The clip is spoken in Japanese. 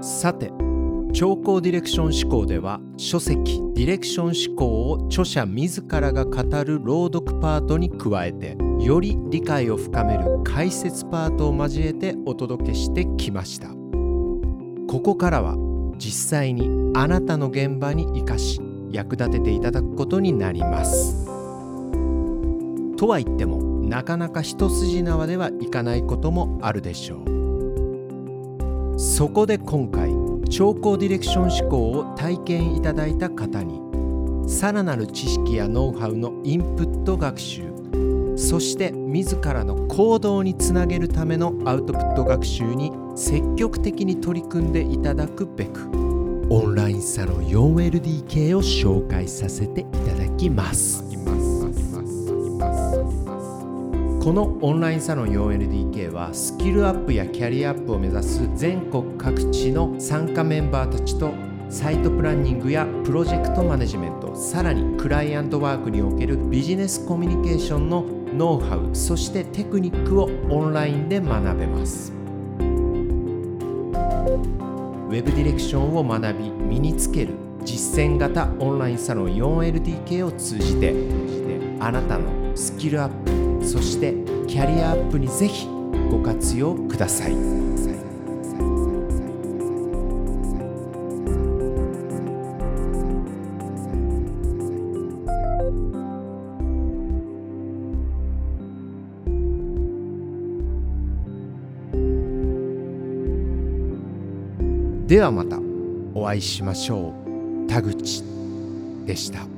さて、超高ディレクション思考では、書籍ディレクション思考を著者自らが語る朗読パートに加えて、より理解を深める解説パートを交えてお届けしてきました。ここからは実際にあなたの現場に生かし役立てていただくことになります。とは言っても、なかなか一筋縄ではいかないこともあるでしょう。そこで今回、超高ディレクション思考を体験いただいた方に、さらなる知識やノウハウのインプット学習、そして自らの行動につなげるためのアウトプット学習に積極的に取り組んでいただくべく、オンラインサロン 4LDK を紹介させていただきます。このオンラインサロン 4LDK はスキルアップやキャリアアップを目指す全国各地の参加メンバーたちとサイトプランニングやプロジェクトマネジメント、さらにクライアントワークにおけるビジネスコミュニケーションのノウハウ、そしてテクニックをオンラインで学べます。ウェブディレクションを学び身につける実践型オンラインサロン 4LDK を通じて、あなたのスキルアップ、そしてキャリアアップにぜひご活用ください。ではまたお会いしましょう。田口でした。